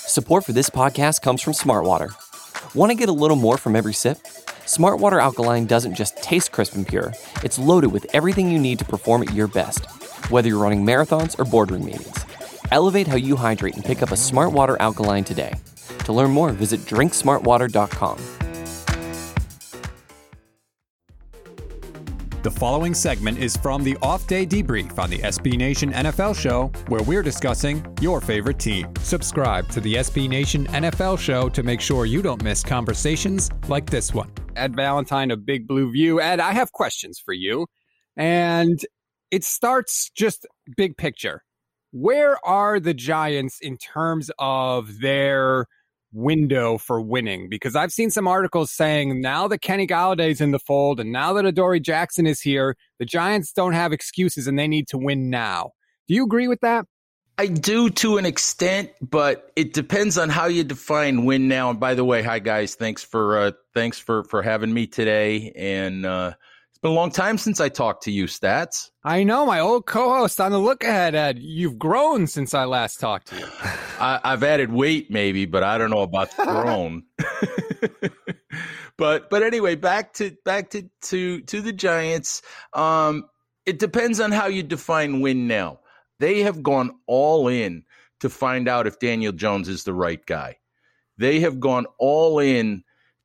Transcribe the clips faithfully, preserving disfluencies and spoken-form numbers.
Support for this podcast comes from Smartwater. Want to get a little more from every sip? Smartwater Alkaline doesn't just taste crisp and pure, it's loaded with everything you need to perform at your best, whether you're running marathons or boardroom meetings. Elevate how you hydrate and pick up a Smartwater Alkaline today. To learn more, visit drink smart water dot com. The following segment is from the Off Day Debrief on the S B Nation N F L Show, where we're discussing your favorite team. Subscribe to the S B Nation N F L Show to make sure you don't miss conversations like this one. Ed Valentine of Big Blue View. Ed, I have questions for you, and it starts just big picture. Where are the Giants in terms of their window for winning? Because I've seen some articles saying now that Kenny Galladay's in the fold and now that Adoree Jackson is here, the Giants don't have excuses and they need to win now. Do you agree with that? I do to an extent, but it depends on how you define win now. And by the way, hi guys, thanks for uh, thanks for for having me today. And uh, it's been a long time since I talked to you, Stats. I know, my old co-host on the Look Ahead, Ed. You've grown since I last talked to you. I, I've added weight, maybe, but I don't know about grown. but but anyway, back to back to to to the Giants. Um, it depends on how you define win now. They have gone all in to find out if Daniel Jones is the right guy. They have gone all in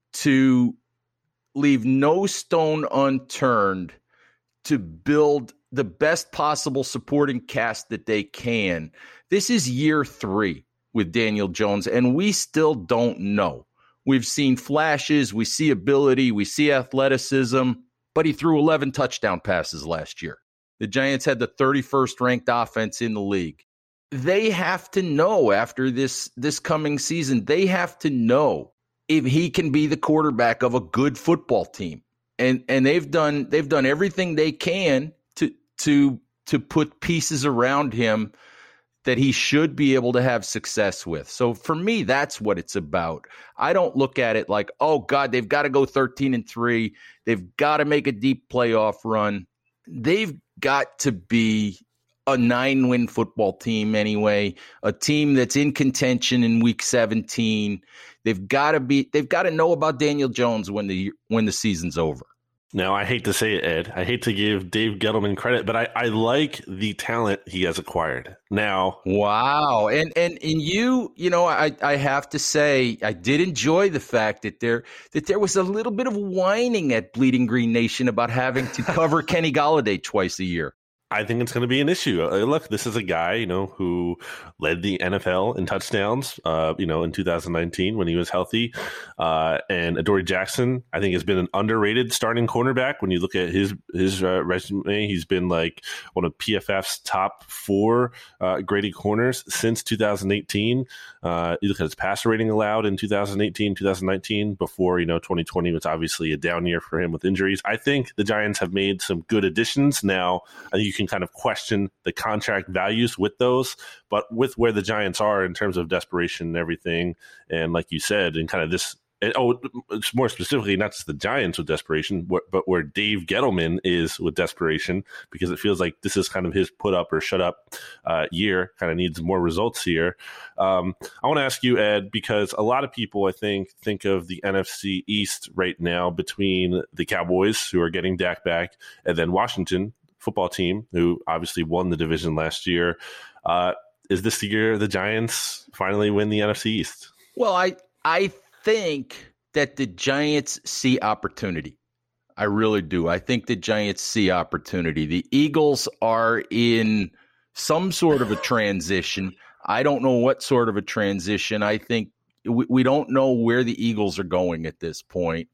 to leave no stone unturned to build the best possible supporting cast that they can. This is year three with Daniel Jones, and we still don't know. We've seen flashes, we see ability, we see athleticism, but he threw eleven touchdown passes last year. The Giants had the thirty-first ranked offense in the league. They have to know after this, this coming season, they have to know if he can be the quarterback of a good football team. And and they've done they've done everything they can to to to put pieces around him that he should be able to have success with. So for me, that's what it's about. I don't look at it like, oh God, they've got to go thirteen and three. They've got to make a deep playoff run. They've got to be a nine-win football team anyway, a team that's in contention in week seventeen. They've got to be they've got to know about Daniel Jones when the when the season's over. Now, I hate to say it, Ed. I hate to give Dave Gettleman credit, but I, I like the talent he has acquired. Now, wow. And and and you, you know, I, I have to say I did enjoy the fact that there that there was a little bit of whining at Bleeding Green Nation about having to cover Kenny Galladay twice a year. I think it's going to be an issue. Uh, look, this is a guy, you know, who led the N F L in touchdowns, uh, you know, in two thousand nineteen when he was healthy. Uh, and Adoree Jackson, I think, has been an underrated starting cornerback. When you look at his his uh, resume, he's been like one of P F F's top four uh, graded corners since two thousand eighteen. Uh, you look at his passer rating allowed in two thousand eighteen, two thousand nineteen, before, you know, twenty twenty was obviously a down year for him with injuries. I think the Giants have made some good additions. Now, I think you can kind of question the contract values with those, but with where the Giants are in terms of desperation and everything, and like you said, and kind of this, and, oh, it's more specifically not just the Giants with desperation, but where Dave Gettleman is with desperation, because it feels like this is kind of his put up or shut up uh, year, kind of needs more results here. Um, I want to ask you, Ed, because a lot of people, I think, think of the N F C East right now between the Cowboys, who are getting Dak back, and then Washington football team, who obviously won the division last year. Uh, is this the year the Giants finally win the N F C East? Well, I I think that the Giants see opportunity. I really do. I think the Giants see opportunity. The Eagles are in some sort of a transition. I don't know what sort of a transition. I think we, we don't know where the Eagles are going at this point.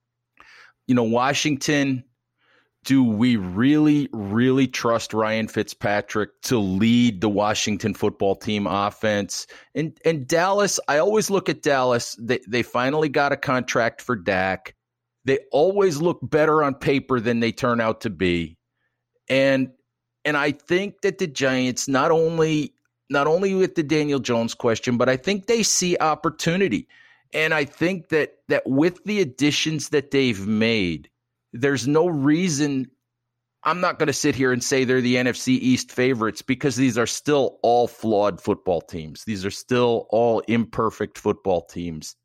You know, Washington, do we really, really trust Ryan Fitzpatrick to lead the Washington football team offense? And and Dallas, I always look at Dallas. They, they finally got a contract for Dak. They always look better on paper than they turn out to be. And and I think that the Giants, not only not only with the Daniel Jones question, but I think they see opportunity. And I think that that with the additions that they've made, there's no reason I'm not going to sit here and say they're the N F C East favorites because these are still all flawed football teams. These are still all imperfect football teams.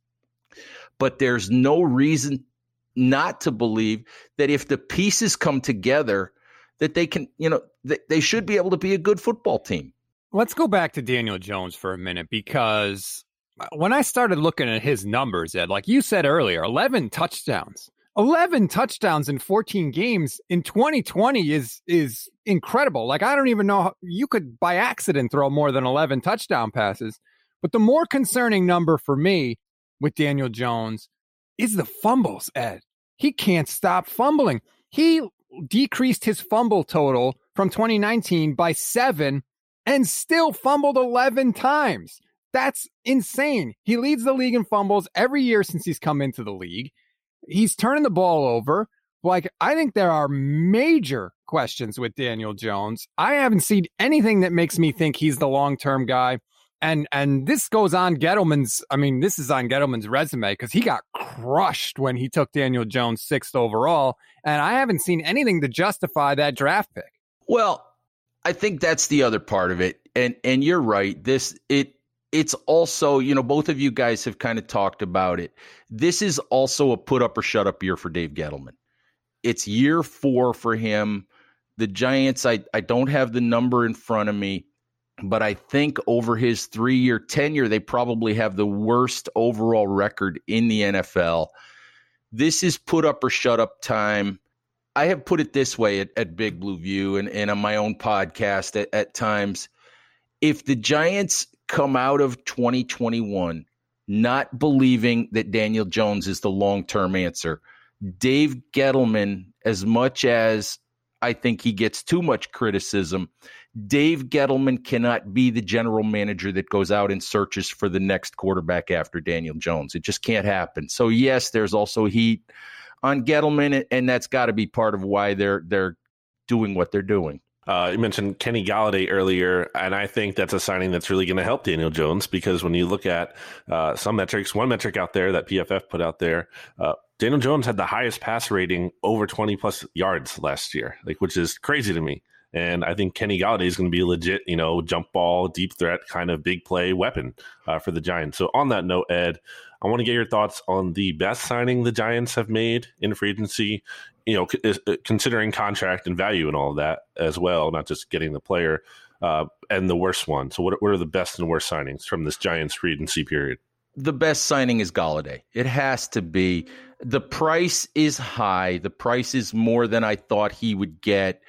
But there's no reason not to believe that if the pieces come together, that they can, you know, they, they should be able to be a good football team. Let's go back to Daniel Jones for a minute, because when I started looking at his numbers, Ed, like you said earlier, eleven touchdowns. eleven touchdowns in fourteen games in twenty twenty is is incredible. Like, I don't even know how, you could by accident throw more than eleven touchdown passes. But the more concerning number for me with Daniel Jones is the fumbles, Ed. He can't stop fumbling. He decreased his fumble total from twenty nineteen by seven and still fumbled eleven times. That's insane. He leads the league in fumbles every year since he's come into the league. He's turning the ball over. Like, I think there are major questions with Daniel Jones. I haven't seen anything that makes me think he's the long-term guy. And and this goes on Gettleman's, I mean, this is on Gettleman's resume because he got crushed when he took Daniel Jones sixth overall. And I haven't seen anything to justify that draft pick. Well, I think that's the other part of it. And and you're right. This it It's also, you know, both of you guys have kind of talked about it. This is also a put up or shut up year for Dave Gettleman. It's year four for him. The Giants, I, I don't have the number in front of me, but I think over his three-year tenure, they probably have the worst overall record in the N F L. This is put up or shut up time. I have put it this way at, at Big Blue View and, and on my own podcast at, at times. If the Giants come out of twenty twenty-one not believing that Daniel Jones is the long-term answer, Dave Gettleman, as much as I think he gets too much criticism, Dave Gettleman cannot be the general manager that goes out and searches for the next quarterback after Daniel Jones. It just can't happen. So, yes, there's also heat on Gettleman, and that's got to be part of why they're they're doing what they're doing. Uh, you mentioned Kenny Golladay earlier, and I think that's a signing that's really going to help Daniel Jones because when you look at uh, some metrics, one metric out there that P F F put out there, uh, Daniel Jones had the highest pass rating over twenty plus yards last year, like which is crazy to me. And I think Kenny Golladay is going to be a legit, you know, jump ball, deep threat kind of big play weapon uh, for the Giants. So on that note, Ed, I want to get your thoughts on the best signing the Giants have made in free agency, you know, c- considering contract and value and all of that as well, not just getting the player, uh, and the worst one. So what, what are the best and worst signings from this Giants free agency period? The best signing is Golladay. It has to be. The price is high. The price is more than I thought he would get.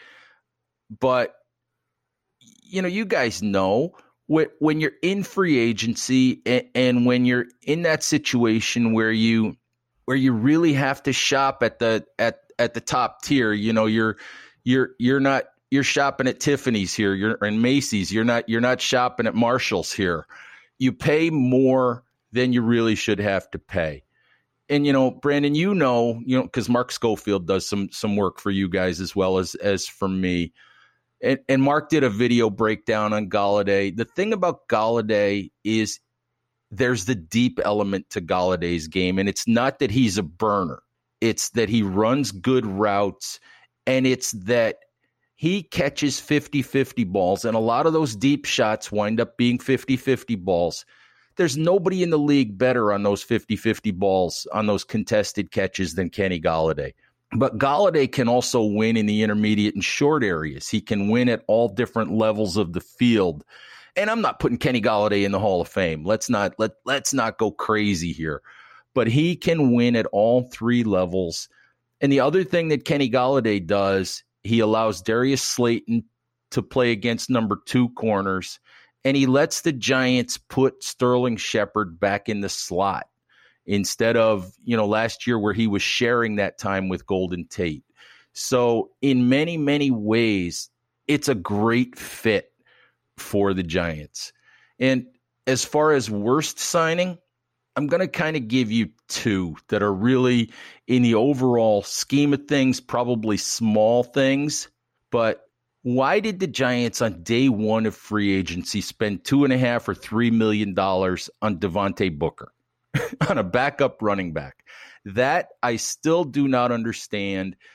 But, you know, you guys know when you're in free agency and when you're in that situation where you where you really have to shop at the at at the top tier, you know, you're you're you're not you're shopping at Tiffany's here, you're in Macy's, you're not you're not shopping at Marshall's here. You pay more than you really should have to pay. And, you know, Brandon, you know, you know, because Mark Schofield does some some work for you guys as well as as for me. And, and Mark did a video breakdown on Golladay. The thing about Golladay is there's the deep element to Galladay's game, and it's not that he's a burner. It's that he runs good routes, and it's that he catches fifty-fifty balls, and a lot of those deep shots wind up being fifty-fifty balls. There's nobody in the league better on those fifty-fifty balls, on those contested catches than Kenny Golladay. But Golladay can also win in the intermediate and short areas. He can win at all different levels of the field. And I'm not putting Kenny Golladay in the Hall of Fame. Let's not let let's not go crazy here. But he can win at all three levels. And the other thing that Kenny Golladay does, he allows Darius Slayton to play against number two corners, and he lets the Giants put Sterling Shepard back in the slot, instead of, you know, last year where he was sharing that time with Golden Tate. So in many, many ways, it's a great fit for the Giants. And as far as worst signing, I'm going to kind of give you two that are really, in the overall scheme of things, probably small things. But why did the Giants on day one of free agency spend two and a half or three million dollars on Devontae Booker? On a backup running back? That I still do not understand.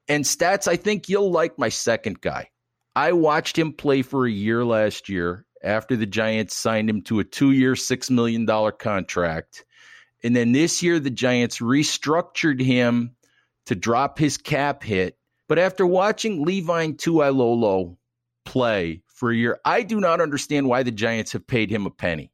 And Stats, I think you'll like my second guy. I watched him play for a year last year after the Giants signed him to a two-year, six million dollars contract. And then this year, the Giants restructured him to drop his cap hit. But after watching Levine Tuilolo play for a year, I do not understand why the Giants have paid him a penny.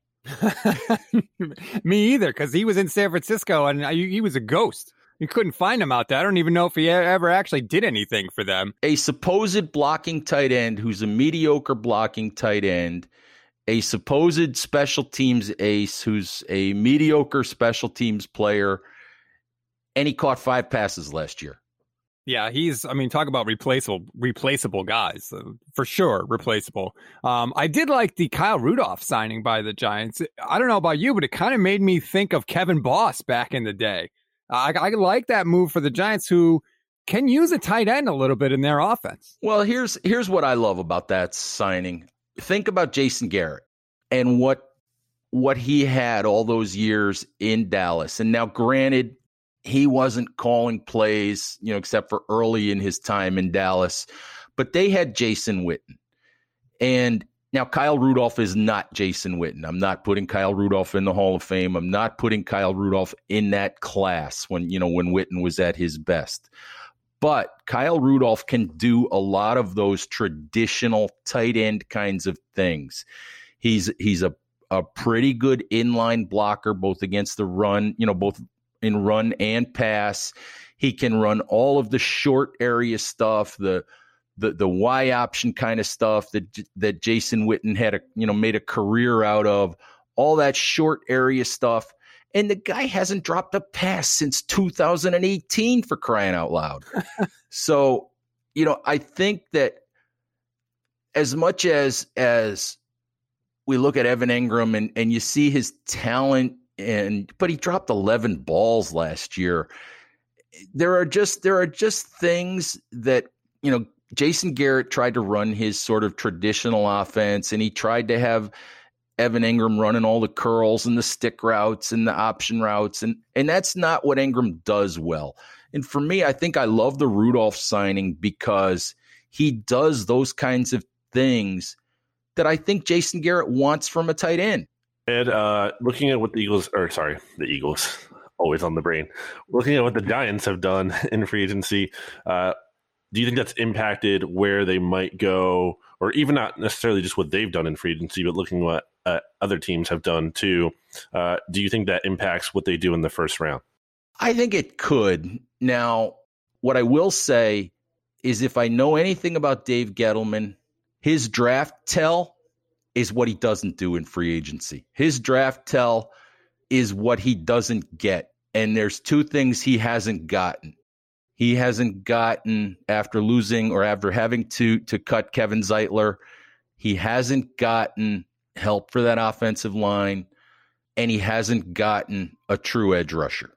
Me either, because he was in San Francisco and he was a ghost. You couldn't find him out there. I don't even know if he ever actually did anything for them. A supposed blocking tight end who's a mediocre blocking tight end, a supposed special teams ace who's a mediocre special teams player, and he caught five passes last year. Yeah, he's, I mean, talk about replaceable replaceable guys. Uh, for sure, replaceable. Um, I did like the Kyle Rudolph signing by the Giants. I don't know about you, but it kind of made me think of Kevin Boss back in the day. Uh, I, I like that move for the Giants, who can use a tight end a little bit in their offense. Well, here's here's what I love about that signing. Think about Jason Garrett and what what he had all those years in Dallas. And now, granted, he wasn't calling plays, you know, except for early in his time in Dallas, but they had Jason Witten. And now Kyle Rudolph is not Jason Witten. I'm not putting Kyle Rudolph in the Hall of Fame. I'm not putting Kyle Rudolph in that class when, you know, when Witten was at his best. But Kyle Rudolph can do a lot of those traditional tight end kinds of things. He's he's a, a pretty good inline blocker, both against the run, you know, both in run and pass. He can run all of the short area stuff, the the the Y option kind of stuff that that Jason Witten had a you know made a career out of, all that short area stuff. And the guy hasn't dropped a pass since two thousand eighteen, for crying out loud. So, you know, I think that as much as as we look at Evan Engram and, and you see his talent, and but he dropped eleven balls last year. There are just there are just things that, you know, Jason Garrett tried to run his sort of traditional offense, and he tried to have Evan Engram running all the curls and the stick routes and the option routes. And, and that's not what Engram does well. And for me, I think I love the Rudolph signing because he does those kinds of things that I think Jason Garrett wants from a tight end. Ed, uh, looking at what the Eagles, or sorry, the Eagles, always on the brain, looking at what the Giants have done in free agency, uh, do you think that's impacted where they might go, or even not necessarily just what they've done in free agency, but looking what uh, other teams have done too? Uh, do you think that impacts what they do in the first round? I think it could. Now, what I will say is if I know anything about Dave Gettleman, his draft tell is what he doesn't do in free agency. His draft tell is what he doesn't get. And there's two things he hasn't gotten. He hasn't gotten, after losing or after having to to cut Kevin Zeitler, he hasn't gotten help for that offensive line, and he hasn't gotten a true edge rusher.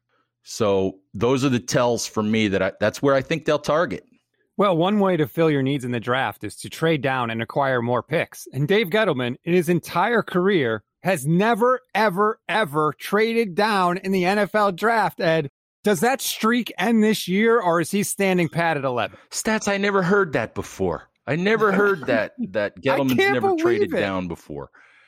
So those are the tells for me that I, that's where I think they'll target. Well, one way to fill your needs in the draft is to trade down and acquire more picks. And Dave Gettleman, in his entire career, has never, ever, ever traded down in the N F L draft, Ed. Does that streak end this year, or is he standing pat at eleven? Stats, I never heard that before. I never heard that, that Gettleman's never traded it. down before.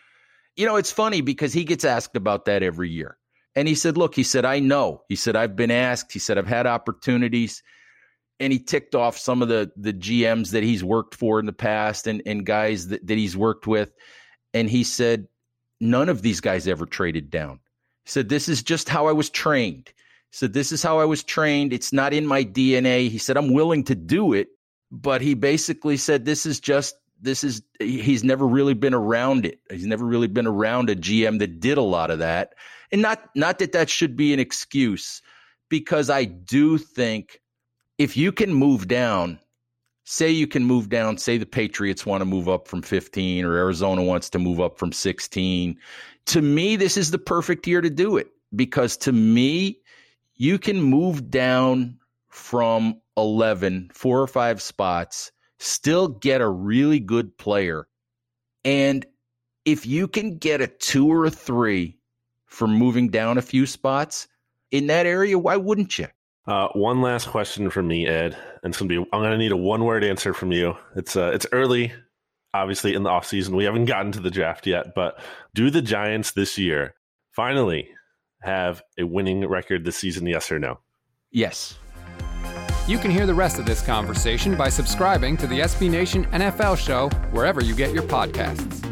You know, it's funny because he gets asked about that every year. And he said, look, he said, I know. He said, I've been asked. He said, I've had opportunities. And he ticked off some of the, the G Ms that he's worked for in the past and, and guys that, that he's worked with. And he said, none of these guys ever traded down. He said, this is just how I was trained. He said, this is how I was trained. It's not in my D N A. He said, I'm willing to do it. But he basically said, this is just, this is, he's never really been around it. He's never really been around a G M that did a lot of that. And not, not that that should be an excuse, because I do think if you can move down, say you can move down, say the Patriots want to move up from fifteen or Arizona wants to move up from sixteen. To me, this is the perfect year to do it, because to me, you can move down from eleven, four or five spots, still get a really good player. And if you can get a two or a three for moving down a few spots in that area, why wouldn't you? Uh, one last question from me, Ed, and it's gonna be I'm gonna need a one word answer from you. It's uh, it's early, obviously in the offseason. We haven't gotten to the draft yet, but do the Giants this year finally have a winning record this season? Yes or no? Yes. You can hear the rest of this conversation by subscribing to the S B Nation N F L Show wherever you get your podcasts.